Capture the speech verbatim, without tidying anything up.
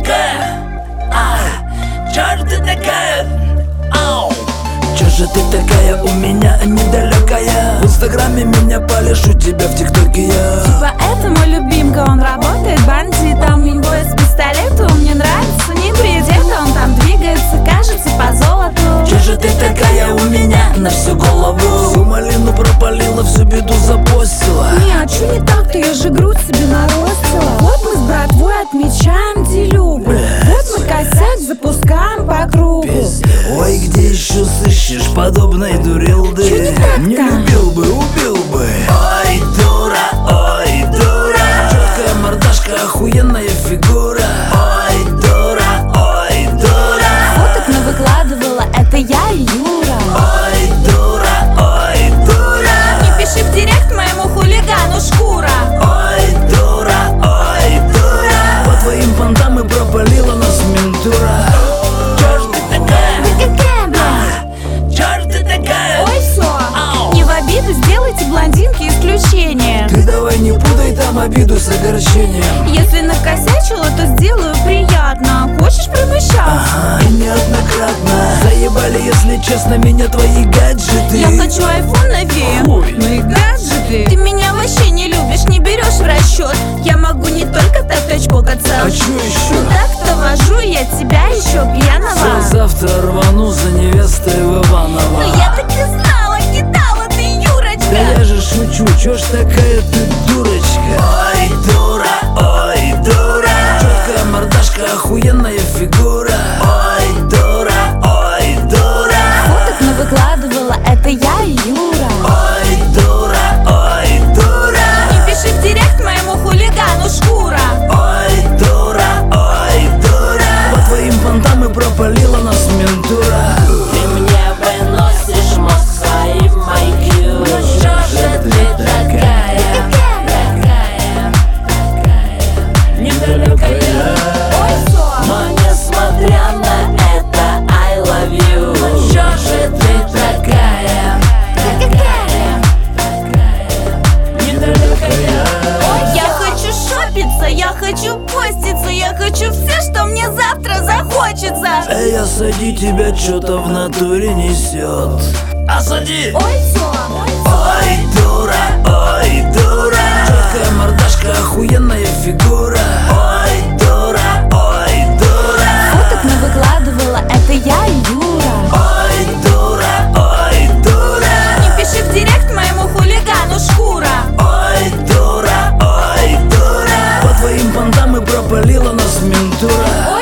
такая? А, чё же ты такая? Ау. Чё же ты такая у меня недалекая? В инстаграме меня полишь, у тебя в тиктоке я. Типа это мой любимка, он работает бандитом. Имбой с пистолетом, мне нравится не предета. Он там двигается, кажется, по золоту. Чё же ты такая у меня на всю голову? Всю малину пропалила, всю беду запостила. Не, а чё не так-то, я же грудь себе наростила. Вот мы с братвой отмечаем делюгу. Вот мы косяк запускаем по кругу. Ой, где еще сыщешь подобной дурилды? Чё не так-то? Не любил бы, убил бы. Ой, дура, ой, дура. Четкая мордашка, охуенная фигура. Ой, дура, ой, дура. Фоток навыкладывала, это я и Юра. Ой, дура, ой, дура. Не пиши в директ моему хулигану шкура. Ой, дура, ой, дура. По твоим понтам и пропалила нас ментура. Чё ж ты такая? Ты какая, бля? Чё ж ты такая? Ой, всё, не в обиду, сделайте блондинки исключение. Ты давай не путай там обиду с огорчением. Если накосячила, то сделаю приятно. Хочешь прощаться? Ага, и неоднократно. Заебали, если честно, меня твои гаджеты. Я хочу айфон новее. Хуй. Ну и гаджеты. Ты меня вообще не любишь, не берешь в расчет. Я могу не только так очкокаться. А чё еще? Так-то вожу я тебя еще пьяного. Все, завтра рвану за невестой в Иваново. Ну я так и знала, кидала ты, Юрочка. Да я же шучу, чё ж такая ты дурочка? Ой, дура, ой, дура. Четкая мордашка, охуенная фигура. Ой, дура, ой, дура. Фоток навыкладывала, это я и Юра. Ой, дура, ой, дура. Не пиши в директ моему хулигану шкура. Ой, дура, ой, дура. По твоим понтам и пропалила нас ментура. Ты мне выносишь мозг своим ай кью. Ну чё же ты такая? Такая, такая, недалекая. Ой, всё. Но несмотря на это, I love you. Ну чё же ты такая? Такая, такая, недалекая. Я хочу шопиться, я хочу поститься, я хочу все, что мне завтра захочется. Эй, осади, тебя что-то в натуре несет. Осади! Ой, всё. Ой, дура, ой, дура. Четкая мордашка, охуенная фигура. Ой, дура, ой, дура. Фоток навыкладывала, это я и Юра. Ой, дура, ой, дура. Не пиши в директ моему хулигану шкура. Ой, дура, ой, дура. По твоим понтам и пропалила нас ментура.